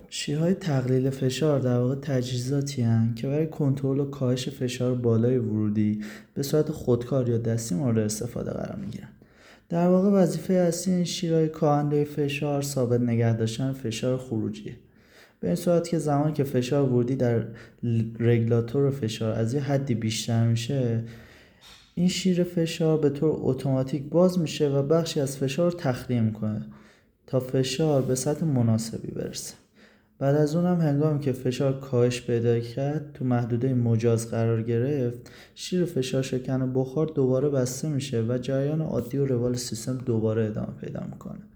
شیرهای تقلیل فشار در واقع تجهیزاتی هستند که برای کنترل و کاهش فشار بالای ورودی به صورت خودکار یا دستی مورد استفاده قرار میگیرند. در واقع وظیفه اصلی این شیرهای کاهنده فشار ثابت نگه داشتن فشار خروجیه. به این صورت که زمانی که فشار ورودی در رگولاتور فشار از یه حدی بیشتر میشه، این شیر فشار به طور اتوماتیک باز میشه و بخشی از فشار رو تخلیه میکنه تا فشار به سطح مناسبی برسه. بعد از اونم هنگامی که فشار کاهش پیدا کرد، تو محدوده مجاز قرار گرفت، شیر فشار شکن بخار دوباره بسته میشه و جریان عادی و روال سیستم دوباره ادامه پیدا میکنه.